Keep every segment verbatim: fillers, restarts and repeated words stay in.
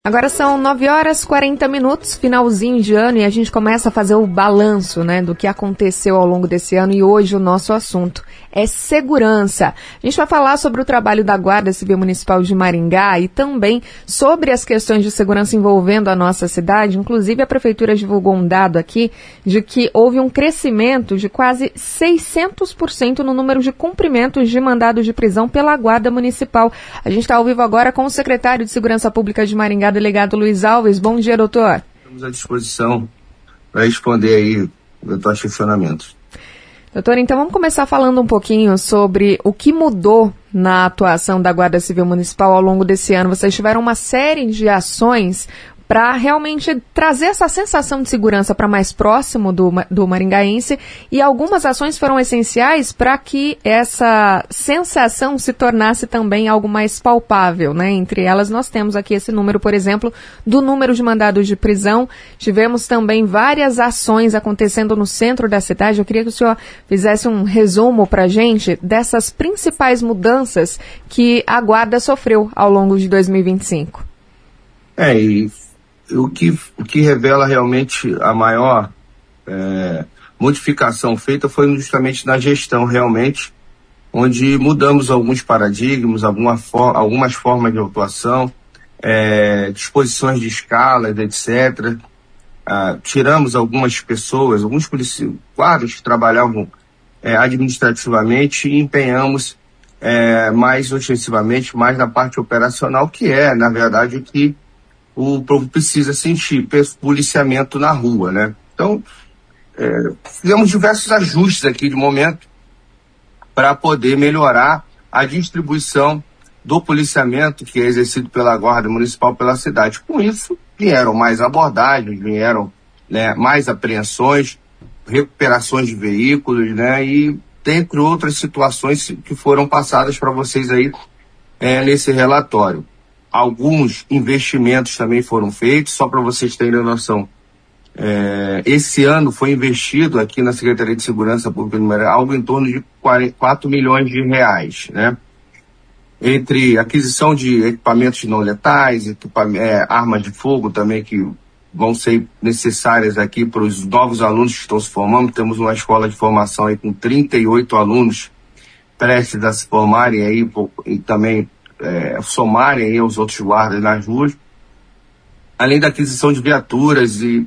Agora são nove horas e quarenta minutos, finalzinho de ano, e a gente começa a fazer o balanço, né, do que aconteceu ao longo desse ano, e hoje o nosso assunto é segurança. A gente vai falar sobre o trabalho da Guarda Civil Municipal de Maringá e também sobre as questões de segurança envolvendo a nossa cidade. Inclusive, a Prefeitura divulgou um dado aqui de que houve um crescimento de quase seiscentos por cento no número de cumprimentos de mandados de prisão pela Guarda Municipal. A gente está ao vivo agora com o secretário de Segurança Pública de Maringá, delegado Luiz Alves. Bom dia, doutor. Estamos à disposição para responder aí os nossos questionamentos. Doutor, então vamos começar falando um pouquinho sobre o que mudou na atuação da Guarda Civil Municipal ao longo desse ano. Vocês tiveram uma série de ações para realmente trazer essa sensação de segurança para mais próximo do, do maringaense, e algumas ações foram essenciais para que essa sensação se tornasse também algo mais palpável, né? Entre elas, nós temos aqui esse número, por exemplo, do número de mandados de prisão. Tivemos também várias ações acontecendo no centro da cidade. Eu queria que o senhor fizesse um resumo para a gente dessas principais mudanças que a Guarda sofreu ao longo de dois mil e vinte e cinco. É, e O que, o que revela realmente a maior é, modificação feita foi justamente na gestão, realmente, onde mudamos alguns paradigmas, alguma for, algumas formas de atuação, é, disposições de escalas, etcétera. Ah, tiramos algumas pessoas, alguns policiais, guardas que trabalhavam é, administrativamente, e empenhamos é, mais ostensivamente, mais na parte operacional, que é, na verdade, o que o povo precisa sentir, policiamento na rua, né? Então, é, fizemos diversos ajustes aqui de momento para poder melhorar a distribuição do policiamento que é exercido pela Guarda Municipal pela cidade. Com isso, vieram mais abordagens, vieram, né, mais apreensões, recuperações de veículos, né? E dentre outras situações que foram passadas para vocês aí é, nesse relatório. Alguns investimentos também foram feitos, só para vocês terem noção. É, esse ano foi investido aqui na Secretaria de Segurança Pública de Maringá algo em torno de quatro milhões de reais, né? Entre aquisição de equipamentos não letais, equipam- é, armas de fogo também que vão ser necessárias aqui para os novos alunos que estão se formando. Temos uma escola de formação aí com trinta e oito alunos prestes a se formarem aí, e também É, somarem aí aos outros guardas nas ruas, além da aquisição de viaturas e,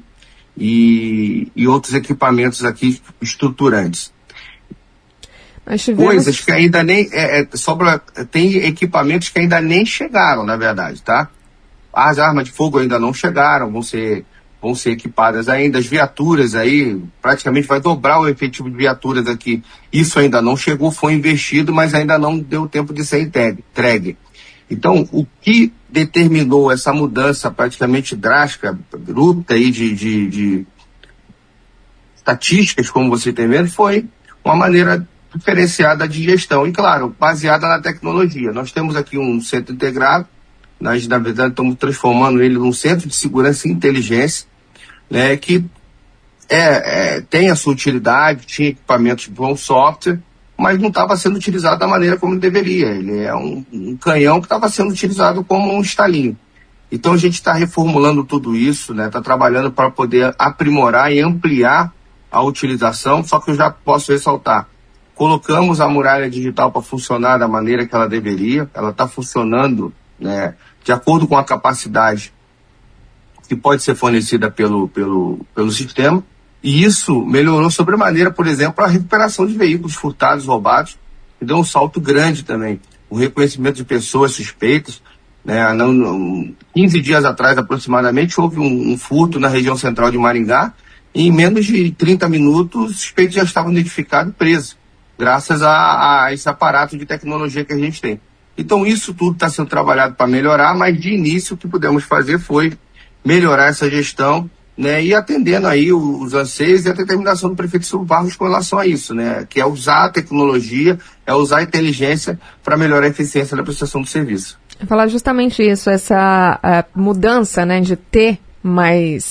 e, e outros equipamentos aqui estruturantes. Tivemos... Coisas que ainda nem, é, é, sobra, tem equipamentos que ainda nem chegaram, na verdade, tá? As armas de fogo ainda não chegaram, vão ser, vão ser equipadas ainda, as viaturas aí, praticamente vai dobrar o efetivo de viaturas aqui. Isso ainda não chegou, foi investido, mas ainda não deu tempo de ser entregue. Então, o que determinou essa mudança praticamente drástica, bruta aí de, de, de estatísticas, como você tem vendo, foi uma maneira diferenciada de gestão. E, claro, baseada na tecnologia. Nós temos aqui um centro integrado, nós, na verdade, estamos transformando ele num centro de segurança e inteligência, né, que é, é, tem a sua utilidade, tinha equipamentos de bom software, mas não estava sendo utilizado da maneira como deveria. Ele é um, um canhão que estava sendo utilizado como um estalinho. Então a gente está reformulando tudo isso, né? Está trabalhando para poder aprimorar e ampliar a utilização, só que eu já posso ressaltar. Colocamos a muralha digital para funcionar da maneira que ela deveria, ela está funcionando, né, de acordo com a capacidade que pode ser fornecida pelo, pelo, pelo sistema. E isso melhorou sobremaneira, por exemplo, a recuperação de veículos furtados, roubados, que deu um salto grande também. O reconhecimento de pessoas suspeitas, né? Não, não, quinze dias atrás, aproximadamente, houve um, um furto na região central de Maringá, e em menos de trinta minutos, os suspeitos já estavam identificados e presos, graças a, a esse aparato de tecnologia que a gente tem. Então, isso tudo está sendo trabalhado para melhorar, mas de início o que pudemos fazer foi melhorar essa gestão, né, e atendendo aí os anseios e a determinação do prefeito Silvio Barros com relação a isso, né, que é usar a tecnologia, é usar a inteligência para melhorar a eficiência da prestação do serviço. Falar justamente isso, essa uh, mudança, né, de ter mais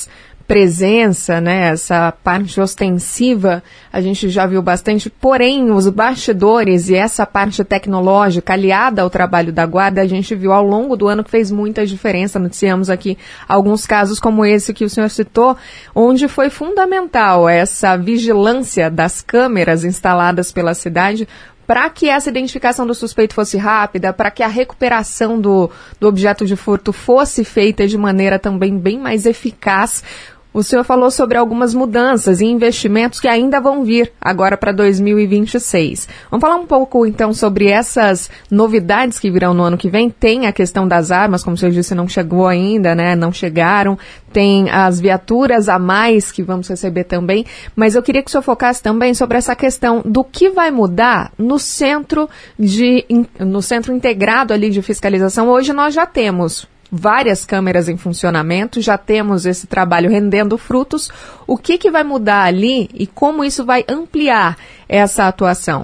presença, né, essa parte ostensiva, a gente já viu bastante, porém os bastidores e essa parte tecnológica aliada ao trabalho da guarda, a gente viu ao longo do ano que fez muita diferença. Noticiamos aqui alguns casos como esse que o senhor citou, onde foi fundamental essa vigilância das câmeras instaladas pela cidade para que essa identificação do suspeito fosse rápida, para que a recuperação do, do objeto de furto fosse feita de maneira também bem mais eficaz. O senhor falou sobre algumas mudanças e investimentos que ainda vão vir agora para dois mil e vinte e seis. Vamos falar um pouco, então, sobre essas novidades que virão no ano que vem. Tem a questão das armas, como o senhor disse, não chegou ainda, né? Não chegaram. Tem as viaturas a mais que vamos receber também. Mas eu queria que o senhor focasse também sobre essa questão do que vai mudar no centro, de, no centro integrado ali de fiscalização. Hoje nós já temos várias câmeras em funcionamento, já temos esse trabalho rendendo frutos. O que, que vai mudar ali e como isso vai ampliar essa atuação?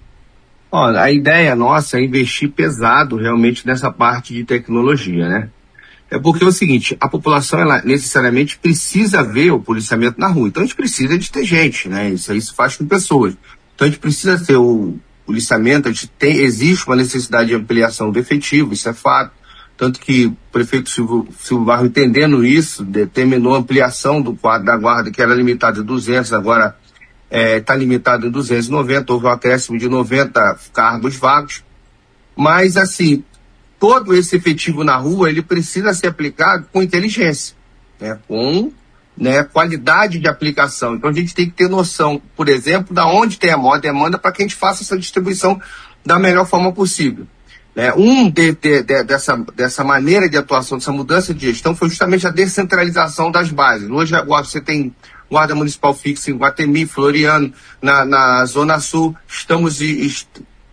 Olha, a ideia nossa é investir pesado realmente nessa parte de tecnologia, né? É porque é o seguinte, a população, ela necessariamente precisa ver o policiamento na rua. Então a gente precisa de ter gente, né? Isso aí se faz com pessoas. Então a gente precisa ter o policiamento, a gente tem, existe uma necessidade de ampliação do efetivo, isso é fato. Tanto que o prefeito Silvio, Silvio Barro, entendendo isso, determinou a ampliação do quadro da guarda, que era limitado a duzentos, agora está é, limitado em duzentos e noventa, houve um acréscimo de noventa cargos vagos. Mas, assim, todo esse efetivo na rua, ele precisa ser aplicado com inteligência, né, com né, qualidade de aplicação. Então, a gente tem que ter noção, por exemplo, de onde tem a maior demanda para que a gente faça essa distribuição da melhor forma possível. É, um de, de, de, dessa, dessa maneira de atuação, dessa mudança de gestão, foi justamente a descentralização das bases. Hoje agora você tem guarda municipal fixa em Guatemi, Floriano, na, na Zona Sul. Estamos est,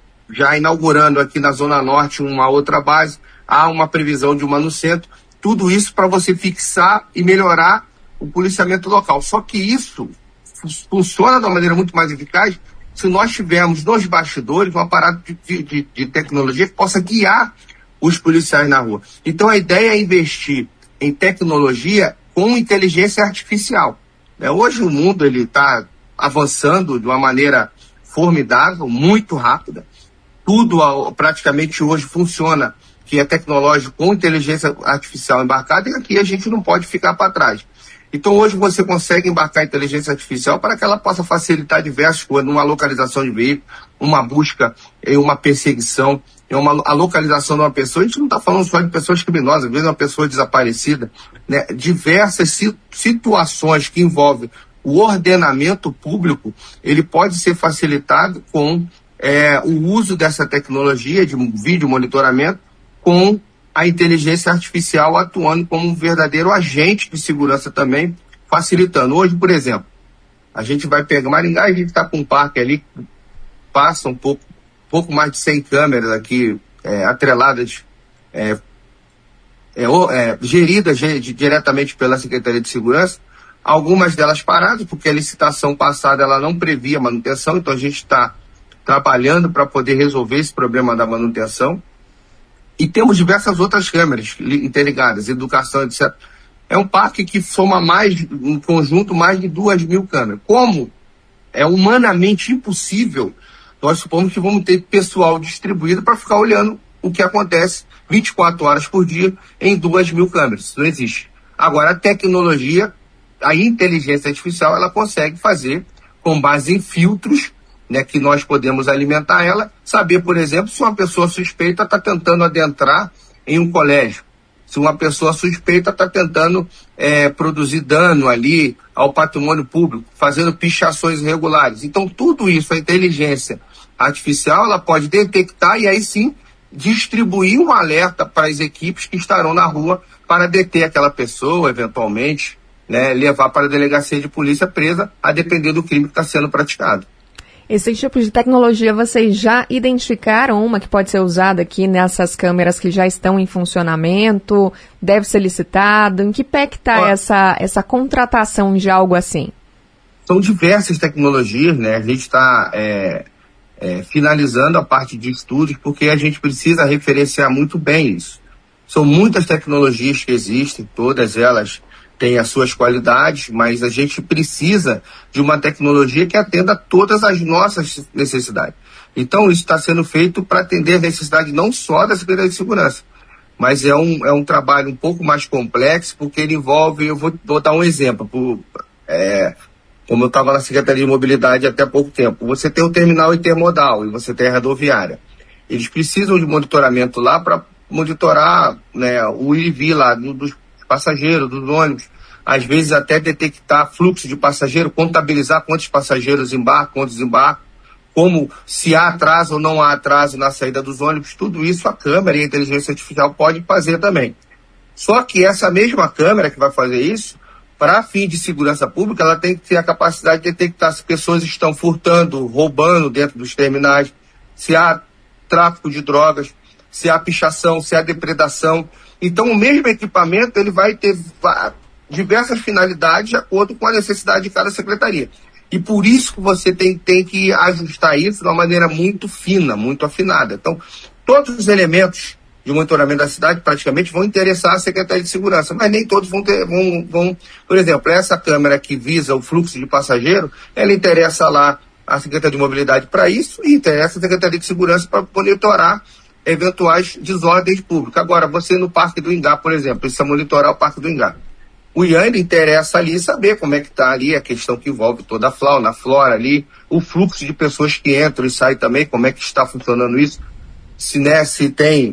já inaugurando aqui na Zona Norte uma outra base. Há uma previsão de uma no centro. Tudo isso para você fixar e melhorar o policiamento local. Só que isso funciona de uma maneira muito mais eficaz se nós tivermos nos bastidores um aparato de, de, de tecnologia que possa guiar os policiais na rua. Então a ideia é investir em tecnologia com inteligência artificial. É, hoje o mundo está avançando de uma maneira formidável, muito rápida. Tudo praticamente hoje funciona, que é tecnológico com inteligência artificial embarcada, e aqui a gente não pode ficar para trás. Então hoje você consegue embarcar a inteligência artificial para que ela possa facilitar diversas coisas, uma localização de veículo, uma busca, uma perseguição, uma, a localização de uma pessoa. A gente não está falando só de pessoas criminosas, às vezes uma pessoa desaparecida, né? Diversas si, situações que envolvem o ordenamento público, ele pode ser facilitado com é, o uso dessa tecnologia de vídeo monitoramento com a inteligência artificial atuando como um verdadeiro agente de segurança também, facilitando. Hoje, por exemplo, a gente vai pegar Maringá, a gente está com um parque ali, passa um pouco, pouco mais de cem câmeras aqui, é, atreladas, é, é, é, geridas ge, diretamente pela Secretaria de Segurança, algumas delas paradas, porque a licitação passada ela não previa manutenção, então a gente está trabalhando para poder resolver esse problema da manutenção. E temos diversas outras câmeras interligadas, educação, etcétera. É um parque que soma mais, em conjunto, mais de duas mil câmeras. Como é humanamente impossível, nós supomos que vamos ter pessoal distribuído para ficar olhando o que acontece vinte e quatro horas por dia em duas mil câmeras. Isso não existe. Agora, a tecnologia, a inteligência artificial, ela consegue fazer, com base em filtros, né, que nós podemos alimentar ela, saber, por exemplo, se uma pessoa suspeita está tentando adentrar em um colégio, se uma pessoa suspeita está tentando é, produzir dano ali ao patrimônio público, fazendo pichações irregulares. Então, tudo isso, a inteligência artificial, ela pode detectar e aí sim distribuir um alerta para as equipes que estarão na rua para deter aquela pessoa, eventualmente, né, levar para a delegacia de polícia presa, a depender do crime que está sendo praticado. Esse tipo de tecnologia, vocês já identificaram uma que pode ser usada aqui nessas câmeras que já estão em funcionamento? Deve ser licitado? Em que pé que está essa, essa contratação de algo assim? São diversas tecnologias, né? A gente está é, é, finalizando a parte de estudos porque a gente precisa referenciar muito bem isso. São muitas tecnologias que existem, todas elas tem as suas qualidades, mas a gente precisa de uma tecnologia que atenda a todas as nossas necessidades. Então, isso está sendo feito para atender a necessidade não só da Secretaria de Segurança, mas é um, é um trabalho um pouco mais complexo, porque ele envolve, eu vou, vou dar um exemplo, por, é, como eu estava na Secretaria de Mobilidade até há pouco tempo, você tem o terminal intermodal e você tem a rodoviária. Eles precisam de monitoramento lá para monitorar, né, o ir e vir lá do, dos passageiros, dos ônibus, às vezes até detectar fluxo de passageiro, contabilizar quantos passageiros embarcam, quantos desembarcam, como se há atraso ou não há atraso na saída dos ônibus, tudo isso a câmera e a inteligência artificial pode fazer também. Só que essa mesma câmera que vai fazer isso, para fim de segurança pública, ela tem que ter a capacidade de detectar se pessoas estão furtando, roubando dentro dos terminais, se há tráfico de drogas, se há pichação, se há depredação. Então, o mesmo equipamento ele vai ter diversas finalidades de acordo com a necessidade de cada secretaria. E por isso que você tem, tem que ajustar isso de uma maneira muito fina, muito afinada. Então, todos os elementos de monitoramento da cidade praticamente vão interessar a Secretaria de Segurança, mas nem todos vão ter, vão, vão, por exemplo, essa câmera que visa o fluxo de passageiro, ela interessa lá a Secretaria de Mobilidade para isso e interessa a Secretaria de Segurança para monitorar eventuais desordens públicas. Agora, você no Parque do Ingá, por exemplo, precisa monitorar o Parque do Ingá. O I A N interessa ali saber como é que está ali a questão que envolve toda a fauna, a flora ali, o fluxo de pessoas que entram e saem também, como é que está funcionando isso, se, né, se tem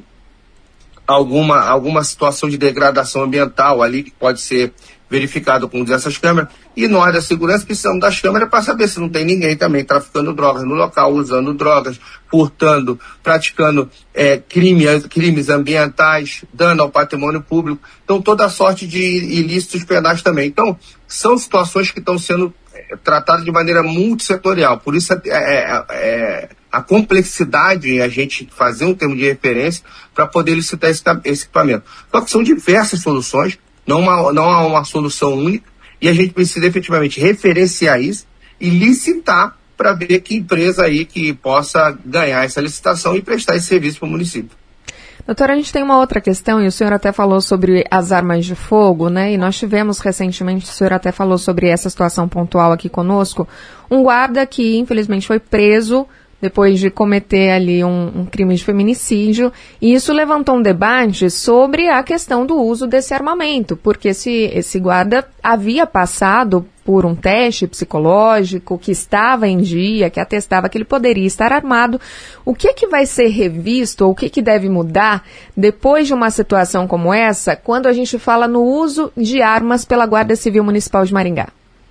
alguma, alguma situação de degradação ambiental ali que pode ser verificado com essas câmeras. E nós da segurança precisamos das câmeras para saber se não tem ninguém também traficando drogas no local, usando drogas, furtando, praticando é, crime, crimes ambientais, dano ao patrimônio público. Então, toda sorte de ilícitos penais também. Então, são situações que estão sendo é, tratadas de maneira multissetorial. Por isso, é, é, é, a complexidade em a gente fazer um termo de referência para poder licitar esse, esse equipamento. Só que são diversas soluções, não, uma, não há uma solução única, e a gente precisa efetivamente referenciar isso e licitar para ver que empresa aí que possa ganhar essa licitação e prestar esse serviço para o município. Doutora, a gente tem uma outra questão, e o senhor até falou sobre as armas de fogo, né? E nós tivemos recentemente, o senhor até falou sobre essa situação pontual aqui conosco, um guarda que infelizmente foi preso depois de cometer ali um, um crime de feminicídio, e isso levantou um debate sobre a questão do uso desse armamento, porque esse, esse guarda havia passado por um teste psicológico que estava em dia, que atestava que ele poderia estar armado. O que que vai ser revisto, ou o que que deve mudar depois de uma situação como essa, quando a gente fala no uso de armas pela Guarda Civil Municipal de Maringá?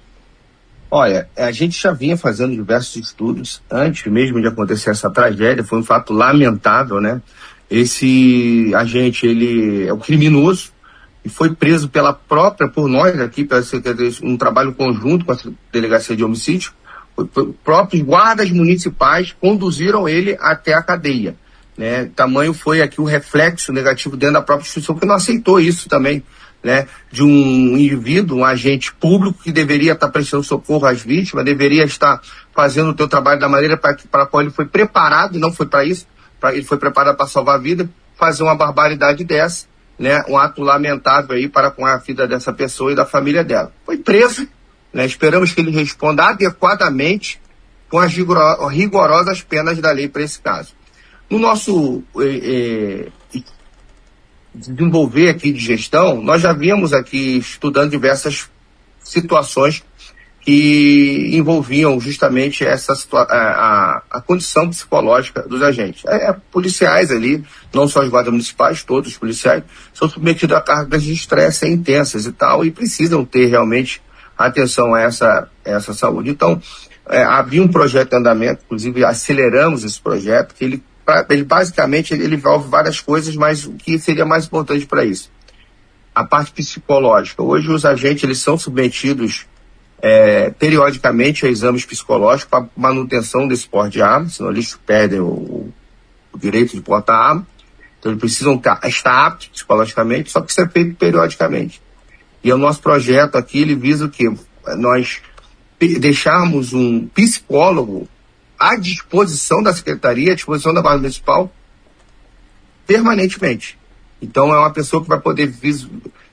Olha, a gente já vinha fazendo diversos estudos antes mesmo de acontecer essa tragédia, foi um fato lamentável, né? Esse agente, ele é um criminoso e foi preso pela própria, por nós aqui, pela Secretaria, um trabalho conjunto com a Delegacia de Homicídio, os próprios guardas municipais conduziram ele até a cadeia, né? Tamanho foi aqui o reflexo negativo dentro da própria instituição, que não aceitou isso também, né, de um indivíduo, um agente público que deveria estar prestando socorro às vítimas, deveria estar fazendo o seu trabalho da maneira para a qual ele foi preparado, e não foi para isso, pra, ele foi preparado para salvar a vida, fazer uma barbaridade dessa, né, um ato lamentável aí para com a vida dessa pessoa e da família dela. Foi preso, né, esperamos que ele responda adequadamente com as rigorosas penas da lei para esse caso. No nosso eh, eh, desenvolver aqui de gestão, nós já víamos aqui estudando diversas situações que envolviam justamente essa situa- a, a condição psicológica dos agentes. É, é, policiais ali, não só os guardas municipais, todos os policiais, são submetidos a cargas de estresse intensas e tal, e precisam ter realmente atenção a essa, essa saúde. Então, é, havia um projeto em andamento, inclusive aceleramos esse projeto, que ele Ele, basicamente, ele, ele envolve várias coisas, mas o que seria mais importante para isso? A parte psicológica. Hoje, os agentes eles são submetidos é, periodicamente a exames psicológicos para manutenção desse porte de arma, senão eles perdem o, o direito de portar arma. Então, eles precisam estar, estar aptos psicologicamente, só que isso é feito periodicamente. E o nosso projeto aqui, ele visa o quê? Nós deixarmos um psicólogo à disposição da Secretaria, à disposição da Guarda Municipal, permanentemente. Então, é uma pessoa que vai poder vis-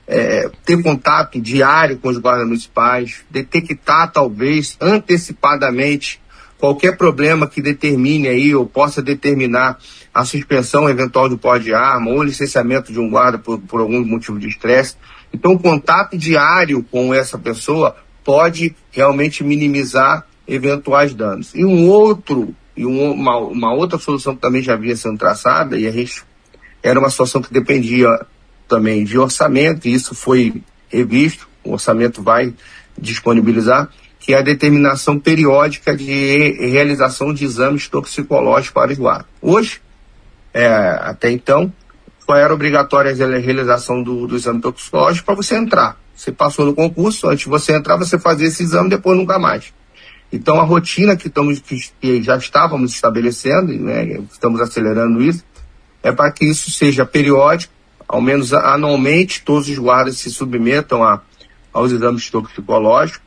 é, ter contato diário com os guardas municipais, detectar talvez antecipadamente qualquer problema que determine aí ou possa determinar a suspensão eventual do porte de arma ou licenciamento de um guarda por, por algum motivo de estresse. Então, o contato diário com essa pessoa pode realmente minimizar eventuais danos. E um outro, e um, uma, uma outra solução que também já havia sendo traçada, e a gente era uma situação que dependia também de orçamento, e isso foi revisto, o orçamento vai disponibilizar, que é a determinação periódica de realização de exames toxicológicos para os guardas. Hoje, é, até então, só era obrigatória a realização do, do exame toxicológico para você entrar. Você passou no concurso, antes de você entrar, você fazia esse exame, depois nunca mais. Então, a rotina que, estamos, que já estávamos estabelecendo, né, estamos acelerando isso, é para que isso seja periódico, ao menos anualmente, todos os guardas se submetam a, aos exames toxicológicos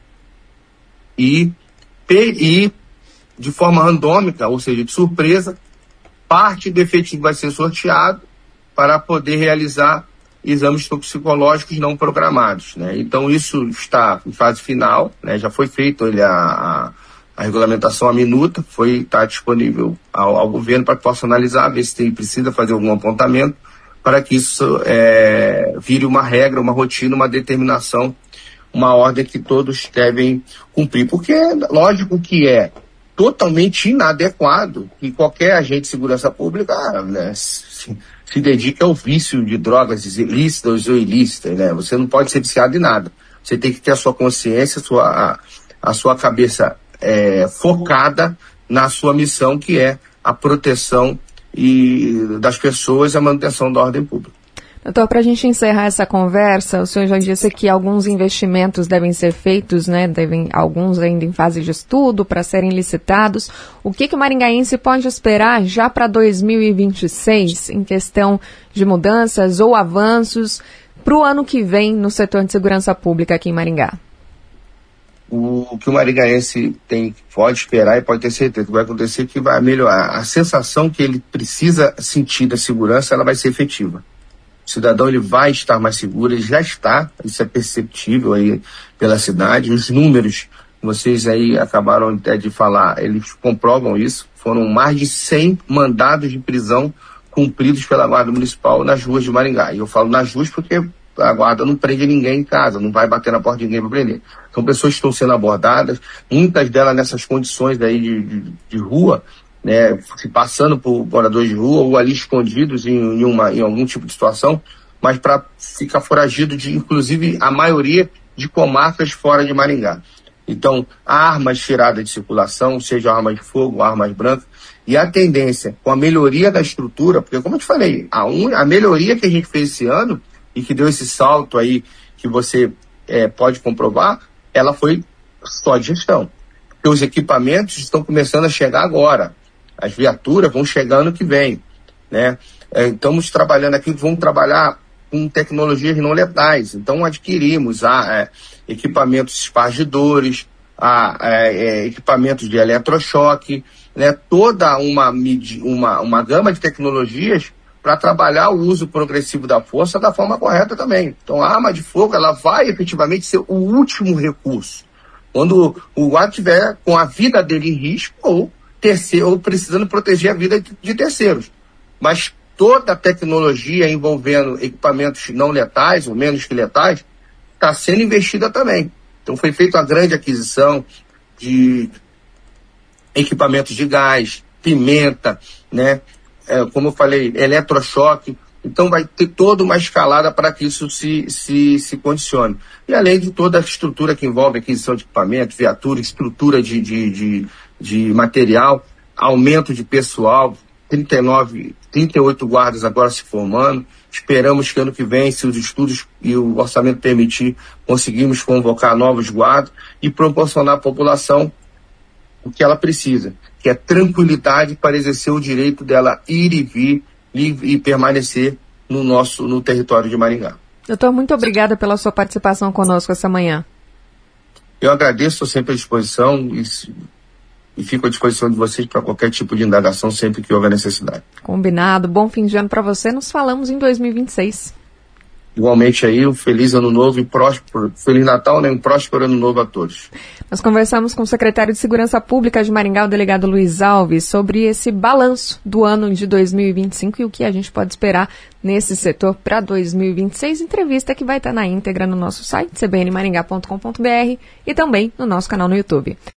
e, e, de forma randômica, ou seja, de surpresa, parte do efetivo vai ser sorteado para poder realizar exames toxicológicos não programados, né? Então, isso está em fase final, né? Já foi feito a, a, a regulamentação à minuta, foi, está disponível ao, ao governo para que possa analisar, ver se tem, precisa fazer algum apontamento, para que isso é, vire uma regra, uma rotina, uma determinação, uma ordem que todos devem cumprir. Porque, lógico que é totalmente inadequado que qualquer agente de segurança pública, né, se, se dedique ao vício de drogas ilícitas ou ilícitas, né? Você não pode ser viciado em nada. Você tem que ter a sua consciência, a sua, a, a sua cabeça é, focada na sua missão, que é a proteção e das pessoas e a manutenção da ordem pública. Doutor, para a gente encerrar essa conversa, o senhor já disse que alguns investimentos devem ser feitos, né? Devem, alguns ainda em fase de estudo para serem licitados. O que, que o maringaense pode esperar já para dois mil e vinte e seis em questão de mudanças ou avanços para o ano que vem no setor de segurança pública aqui em Maringá? O que o maringaense tem, pode esperar e pode ter certeza que vai acontecer, que vai melhorar. A sensação que ele precisa sentir da segurança, ela vai ser efetiva. O cidadão, ele vai estar mais seguro, ele já está, isso é perceptível aí pela cidade. Os números, vocês aí acabaram até de falar, eles comprovam isso. Foram mais de cem mandados de prisão cumpridos pela Guarda Municipal nas ruas de Maringá. E eu falo nas ruas porque a guarda não prende ninguém em casa, não vai bater na porta de ninguém para prender. Então, pessoas estão sendo abordadas, muitas delas nessas condições daí de, de, de rua, né, se passando por moradores de rua ou ali escondidos em, em, uma, em algum tipo de situação, mas para ficar foragido de, inclusive, a maioria de comarcas fora de Maringá. Então, armas tiradas de circulação, seja armas de fogo, armas brancas, e a tendência, com a melhoria da estrutura, porque, como eu te falei, a, un, a melhoria que a gente fez esse ano, e que deu esse salto aí, que você é, pode comprovar, ela foi só de gestão. Porque os equipamentos estão começando a chegar agora. As viaturas vão chegar ano que vem, né? É, estamos trabalhando aqui, vamos trabalhar com tecnologias não letais. Então, adquirimos ah, é, equipamentos espargidores, ah, é, é, equipamentos de eletrochoque, né? Toda uma, uma, uma gama de tecnologias para trabalhar o uso progressivo da força da forma correta também. Então, a arma de fogo, ela vai efetivamente ser o último recurso. Quando o guarda estiver com a vida dele em risco ou terceiro, ou precisando proteger a vida de, de terceiros. Mas toda a tecnologia envolvendo equipamentos não letais, ou menos que letais, está sendo investida também. Então foi feita uma grande aquisição de equipamentos de gás, pimenta, né? É, como eu falei, eletrochoque. Então vai ter toda uma escalada para que isso se, se, se condicione. E além de toda a estrutura que envolve aquisição de equipamento, viatura, estrutura de, de, de, de material, aumento de pessoal, trinta e nove, trinta e oito guardas agora se formando. Esperamos que ano que vem, se os estudos e o orçamento permitir, conseguimos convocar novos guardas e proporcionar à população o que ela precisa, que é tranquilidade para exercer o direito dela ir e vir e permanecer no nosso no território de Maringá. Doutor, muito obrigada pela sua participação conosco essa manhã. Eu agradeço, estou sempre à disposição e, e fico à disposição de vocês para qualquer tipo de indagação sempre que houver necessidade. Combinado. Bom fim de ano para você. Nos falamos em dois mil e vinte e seis. igualmente aí um feliz ano novo e próspero, Feliz Natal, né? Um próspero ano novo a todos. Nós conversamos com o secretário de Segurança Pública de Maringá, o delegado Luiz Alves, sobre esse balanço do ano de dois mil e vinte e cinco e o que a gente pode esperar nesse setor para dois mil e vinte e seis. Entrevista que vai estar na íntegra no nosso site, c b n maringá ponto com ponto b r, e também no nosso canal no YouTube.